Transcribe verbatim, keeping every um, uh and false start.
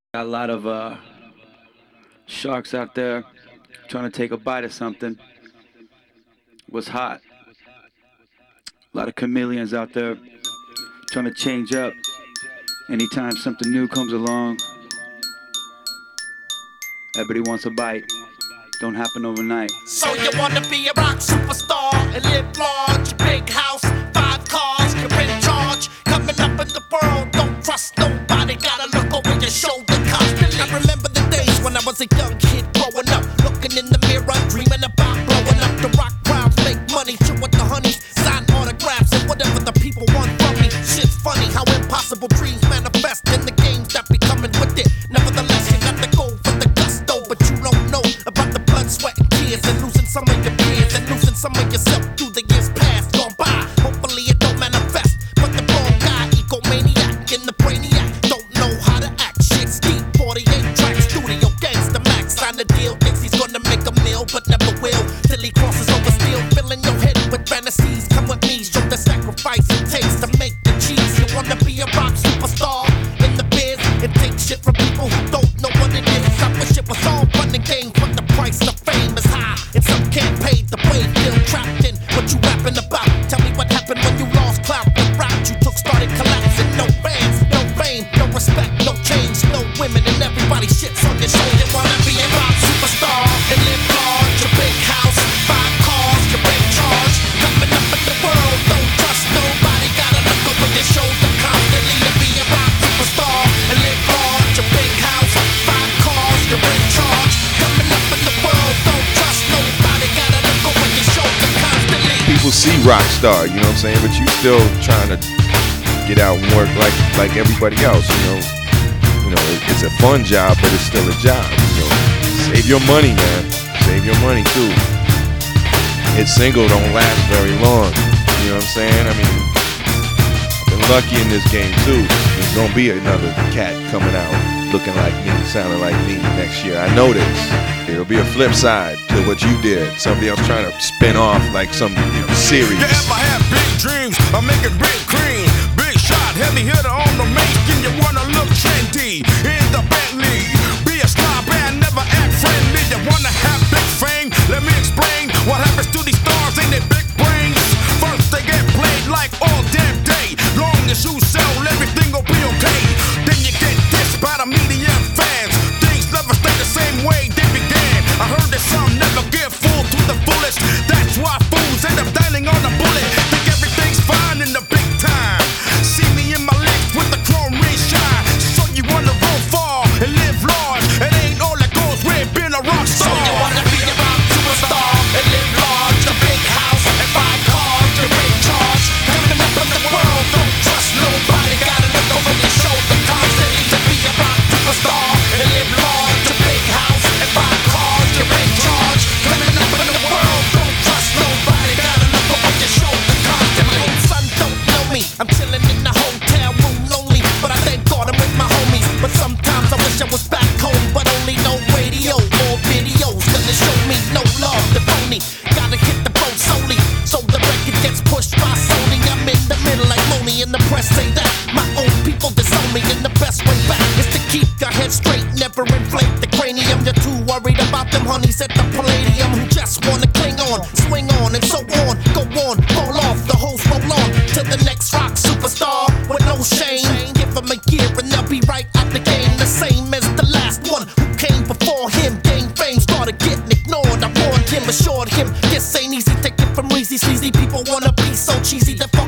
Got a lot of uh, sharks out there trying to take a bite of something. What's hot? A lot of chameleons out there trying to change up. Anytime something new comes along, everybody wants a bite. Don't happen overnight. So you wanna be a rock superstar and live large, big house, five cars, you're in charge. Coming up in the world, don't trust nobody, gotta look over your shoulder constantly. I remember the days when I was a young kid growing up, looking in the mirror, dreaming about blowing up. The rock crowds make money, chill with the honeys, sign autographs and whatever the people want from me. Shit's funny how impossible dreams manifest in the games that be coming with it. Nevertheless, you got to go for the gusto, but you don't know about the blood, sweat, and tears, and losing some of your peers, and losing some of yourself through the years past gone by. Hopefully it don't manifest, but the wrong guy, egomaniac in the brainiac, don't know how to act. Shit's deep, forty-eight tracks, studio gangsta max, sign the deal, thinks he's gonna make a meal, but never will, till he crosses over steel, filling your head with fantasies. Come with me, show the sacrifice it takes to make the cheese. You wanna be a rock superstar in the biz, and take shit from people who don't know what it is. I wish it was all fun and games, but the price of fame is high, and some can't pay the way. Feel trapped in what you rapping about. Tell me what happened when you lost clout. The route you took started collapsing. No fans, no fame, no respect, no change, no women, and everybody shits on your show. You wanna be a rock superstar and live large, a big house, five cars, you're in charge. Coming up in the world, don't trust nobody, gotta look over your shoulder constantly. To be a rock superstar and live large, a big house, five cars, you're in charge. Coming up in the world, don't trust nobody, gotta look over your shoulder constantly. People see rock star, you know what I'm saying, but you still trying to get out and work like like everybody else, you know. You know, it, it's a fun job, but it's still a job. You know, save your money, man. Save your money too. Hit single don't last very long. You know what I'm saying? I mean, I've been lucky in this game too. There's gonna be another cat coming out looking like me, sounding like me next year. I know this. It'll be a flip side to what you did. Somebody else trying to spin off like some, you know, series. You ever have big dreams? I make it big cream, big shot, heavy hitter on the main skin. You wanna look trendy in the Bentley. Be a snob and never act friendly. You wanna have big fame? Let me explain what happens to these stars in their big brains. First they get played like all damn day. Long as you sell, everything will be okay. Then you get dissed by the media and fans. Things never stay the same way they began. I heard that some never get full to the fullest. That's why fools end up dining on a bullet. Think everything's fine in the big time. See me in my legs with the chrome ring shine. So you wanna go far and live large. It ain't all that goes with being a rock star. So you wanna be a rock superstar and live large, a big house and five cars, you're in charge. Coming up in the world, don't trust nobody, gotta look over your shoulder constantly. To be a rock superstar and live large, a big house and five cars, you're in charge. Coming up in the world, don't trust nobody, gotta look over your shoulder constantly. My own son don't know me, I'm chilling in the hotel room lonely, but I thank God I'm with my homies. But sometimes I wish I was back home, but only no radio or videos gonna show me no love, the phony. Gotta hit the boat solely, so the record gets pushed by Sony. I'm in the middle like Lonely, and the press say that my own people disown me, and the best way back is to keep your head straight, never inflate the cranium. You're too worried about them honeys at the Palladium who just wanna cling on, swing on, and so on. Go on, roll off, the hoes roll on to the next rock superstar with no shame. Give them a year and they'll be right out the game, the same as the last one who came before him. Gained fame, started getting ignored. I warned him, assured him this ain't easy. Take it from Reezy, sleazy people wanna be so cheesy. The fuck